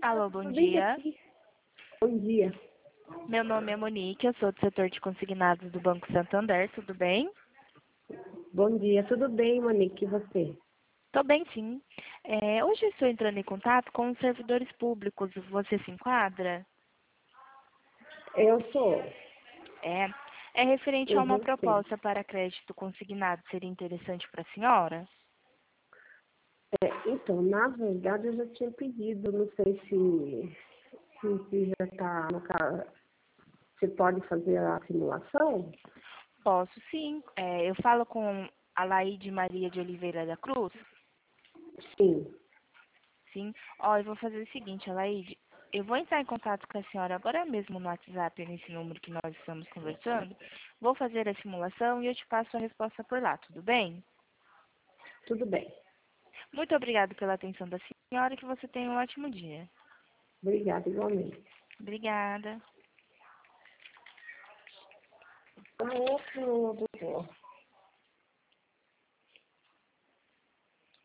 Alô, bom Bem dia. aqui. Bom dia. Meu nome é Monique, eu sou do setor de consignados do Banco Santander, tudo bem? Bom dia. Tudo bem, Monique? E você? Tô bem, sim. Hoje eu estou entrando em contato com os servidores públicos, você se enquadra? Eu sou. É, é referente a uma Uhum, sim. proposta para crédito consignado, seria interessante para a senhora? Então, na verdade, eu já tinha pedido. Não sei se já está no caso. Você pode fazer a simulação? Posso, sim. Eu falo com a Laide Maria de Oliveira da Cruz? Sim. Sim. Ó, eu vou fazer o seguinte, Alaide. Eu vou entrar em contato com a senhora agora mesmo no WhatsApp, nesse número que nós estamos conversando. Vou fazer a simulação e eu te passo a resposta por lá, tudo bem? Tudo bem. Muito obrigada pela atenção da senhora e que você tenha um ótimo dia. Obrigada, igualmente. Obrigada. Ah, é, doutor.